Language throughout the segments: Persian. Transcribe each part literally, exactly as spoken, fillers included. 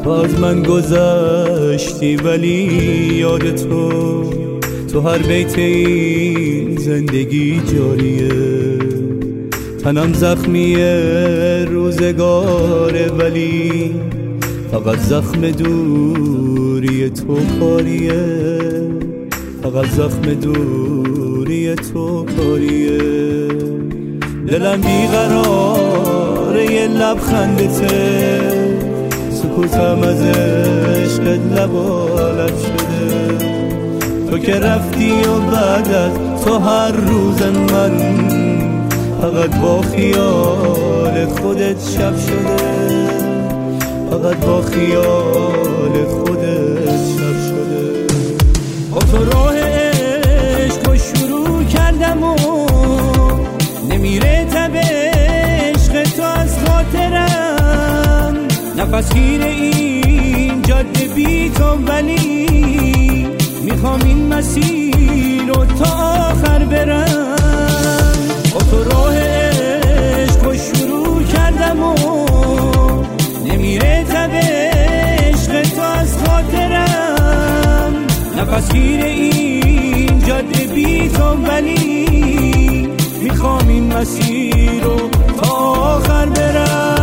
تو از من گذشتی ولی یاد تو تو هر بیت این زندگی جاریه. تنم زخمیه روزگاره ولی فقط زخم دوری تو کاریه. فقط زخم دوری تو کاریه. دلم بیقراره یه لبخندته، سکوتم از عشقت لبالب شده. تو که رفتی و بعد از تو هر روز من فقط با خیال خودت شب شده. فقط با خیال خودت شب شده. با تو راه عشق رو شروع کردم و نمیره تب عشق تو از خاطرم. نفس گیر این جاده بی تو ولی میخوام این مسیر رو تا آخر برم. با تو راه عشق رو شروع کردم و نمیره تب عشق تو از خاطرم. نفس گیر این جاده بی تو ولی میخوام این مسیر رو تا آخر برم.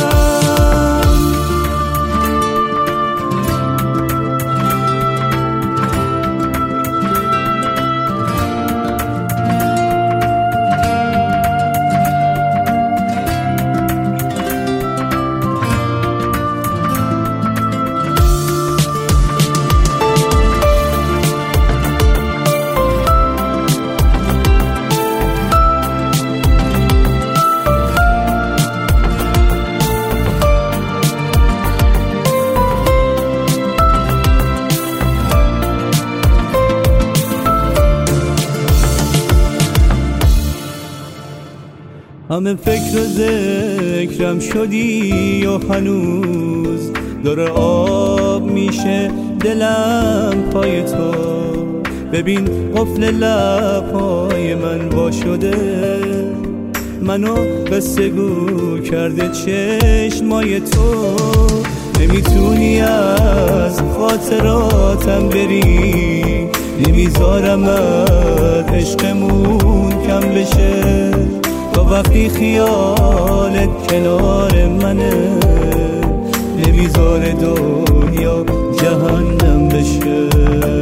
همه فکر و ذکرم شدی و هنوز داره آب میشه دلم پای تو. ببین قفل لبهای من وا شده، منو قصه گو کرده چشمای تو. نمیتونی از خاطراتم بری، نمیذارم از عشقمون کم بشه. تا وقتی خیالت کنار منه نمیذاره دنیا جهنم بشه.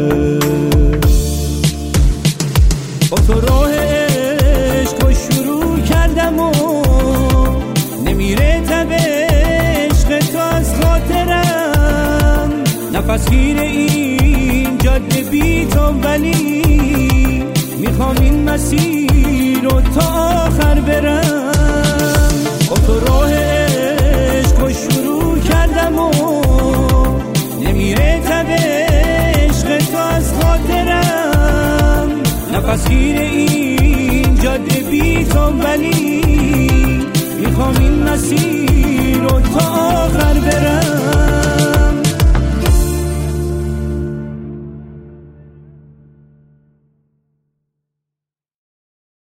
با تو راه عشق رو شروع کردم و نمیره تب عشق تو از خاطرم. نفس گیر این جاده بی تو ولی میخوام این مسیر رو تا آخر برم. با تو راه عشق رو شروع کردم و نمیره تب عشق تو از خاطرم. نفس گیر این جاده بی تو ولی میخوام این مسیر رو تا